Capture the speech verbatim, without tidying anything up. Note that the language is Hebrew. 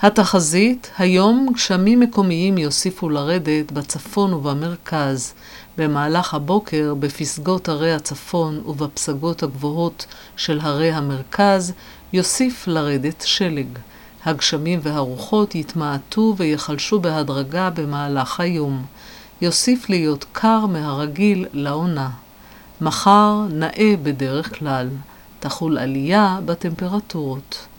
התחזית, היום גשמים מקומיים יוסיפו לרדת בצפון ובמרכז. במהלך הבוקר, בפסגות הרי הצפון ובפסגות הגבוהות של הרי המרכז, יוסיף לרדת שלג. הגשמים והרוחות יתמעטו ויחלשו בהדרגה במהלך היום. יוסיף להיות קר מהרגיל לעונה. מחר נאה בדרך כלל. תחול עלייה בטמפרטורות.